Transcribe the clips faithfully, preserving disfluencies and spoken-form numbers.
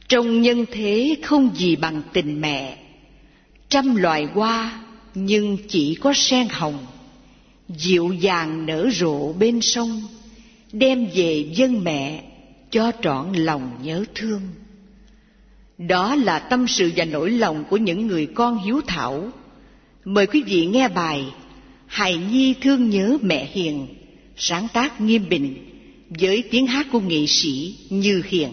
Trong nhân thế không gì bằng tình mẹ. Trăm loài hoa nhưng chỉ có sen hồng, dịu dàng nở rộ bên sông, đem về dâng mẹ cho trọn lòng nhớ thương. Đó là tâm sự và nỗi lòng của những người con hiếu thảo. Mời quý vị nghe bài Hài Nhi thương nhớ mẹ hiền, sáng tác Nghiêm Bình, với tiếng hát của nghệ sĩ Như Hiền.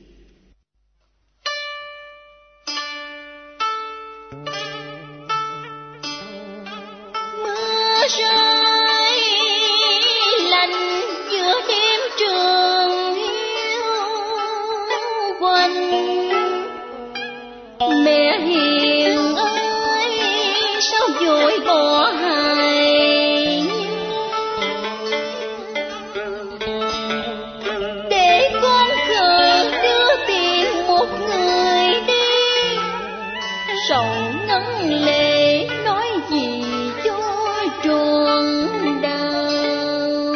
Mưa rơi lạnh giữa đêm trường hiu quạnh, mẹ hiền ơi sao vội bỏ Hài, để con khờ đưa tiền một người đi, sầu ngấn lệ nói gì cho tròn đau.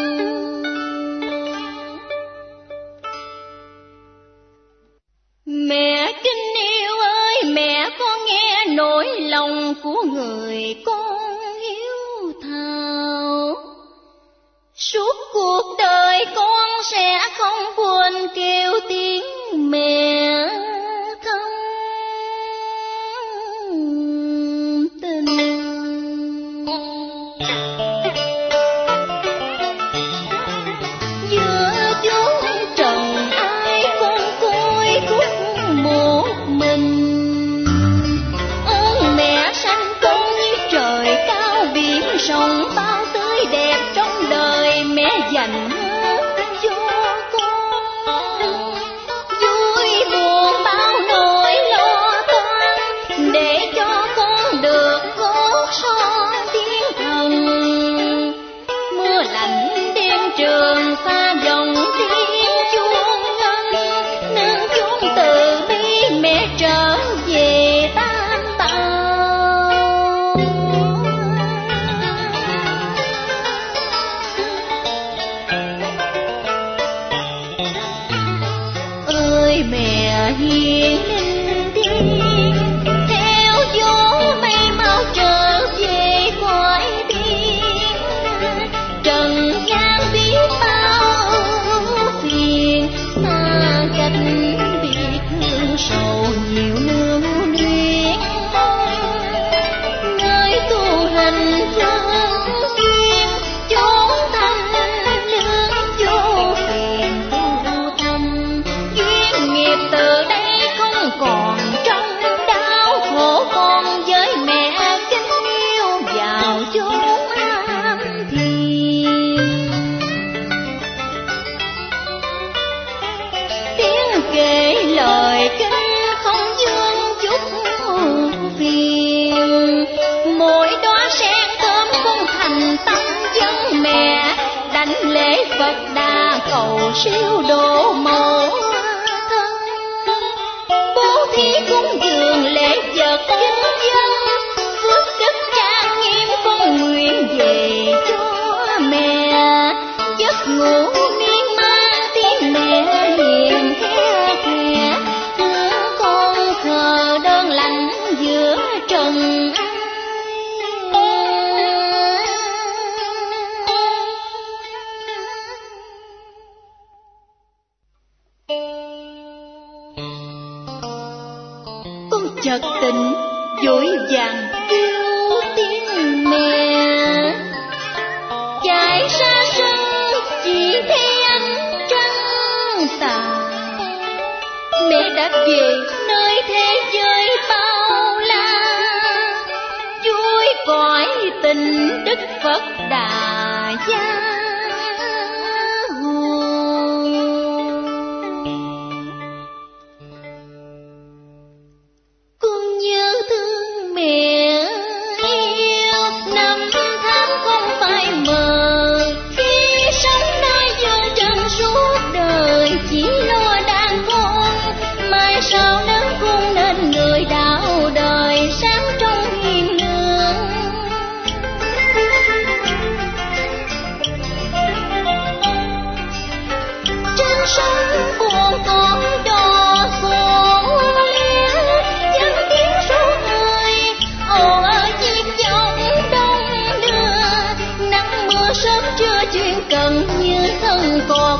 Mẹ kính yêu ơi, mẹ con nghe nỗi lòng của người con hiếu thảo. Suốt cuộc đời con sẽ không buồn kêu tiếng mẹ thâm tình. Giữa chốn trần ai con côi cút một mình, ơn mẹ sanh con như trời cao biển rộng, bao tươi đẹp trong đời mẹ dành cho con. Vui buồn bao nỗi lo toan, để cho con được gót son tiếng thần. Mưa lạnh đêm trường pha dòng tiếng chuông ngân, nương chuông từ bi mẹ trở về Tam Bảo. Ơi mẹ hiền linh thiêng, theo gió mây mau trở về cõi biên. Trần gian biết bao ưu phiền, xa cách biết thương sầu nhiều nương luyến. Nơi tu hành phương duyên, chốn thanh lương vô phiền tu tâm. Duyên nghiệp từ đây không còn trong đau khổ, con với mẹ kính yêu vào chốn an thiền. Tiếng kể lời kinh không dương chút phiền, mỗi đóa sen thơm con thành tâm dân mẹ, đảnh lễ Phật Đà cầu siêu độ mẫu thân. Bố thí cúng dường lễ vật dân dân, phước đức trang nghiêm con nguyện về cho mẹ. Giấc ngủ miên man tiếng mẹ hiền khe khẽ, con khờ đơn lạnh giữa trần ai. Con chợt tỉnh vội vàng kêu tiếng mẹ, chạy ra sân chỉ thấy ánh trăng tà. Mẹ đã về nơi thế giới bao la, vui cõi tình Đức Phật Đà Gia. Con nhớ thương mẹ yêu, năm tháng không phải mờ. Khi sống nơi dương trần suốt đời, chỉ lo đàn con. Mai sau lớn con nên người đạo đời, sáng trong hiền lương. Trên sông buồn con đò khổ,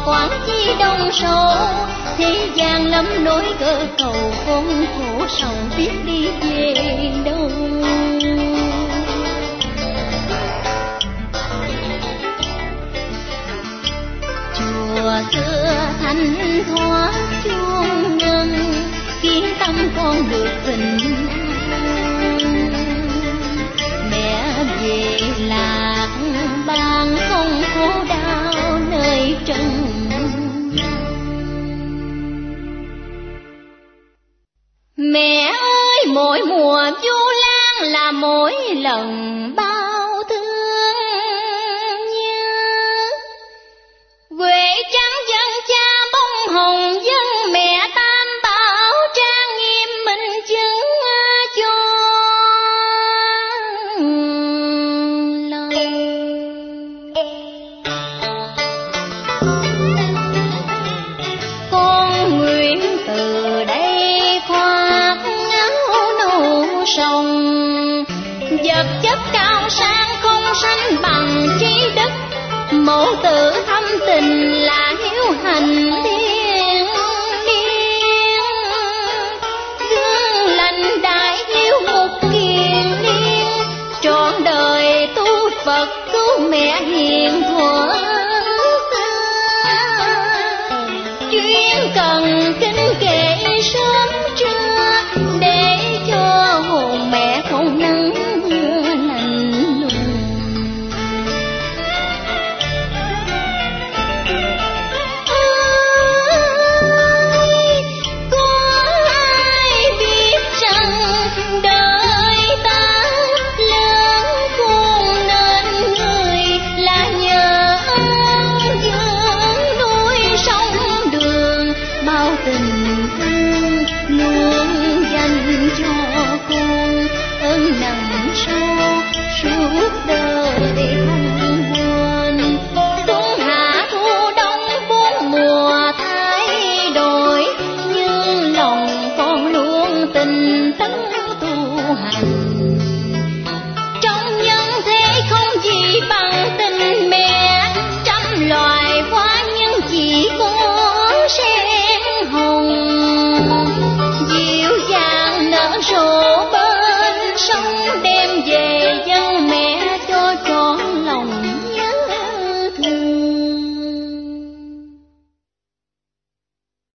quản chi đông sâu, thế gian lắm nỗi cơ cầu, con khổ sầu biết đi về đâu. Chùa xưa thanh thoát chuông ngân, khiến tâm con được bình an. Mẹ về lạc ban không khổ đau nơi trần. Mẹ ơi, mỗi mùa Vu Lan là mỗi lần bao thương nhớ. Quê trắng dân cha bông hồng dân mẹ tam bảo, trang nghiêm minh chứng cho lời. Con nguyện từ đây khoác áo nâu sông, vật chất cao sang không sánh bằng trí đức, mẫu tử thâm tình là hiếu hành thiên liêng. Gương lành đại hiếu một kiền liên, trọn đời tu Phật cứu mẹ hiền thuở xưa. Chuyên cần kinh kệ sớm trưa, để cho hồn mẹ không nắng mưa lạnh lùng. Ơi, có ai biết rằng đời ta lớn khôn nên người là nhờ ơn dưỡng núi sông đường, bao tình thương luôn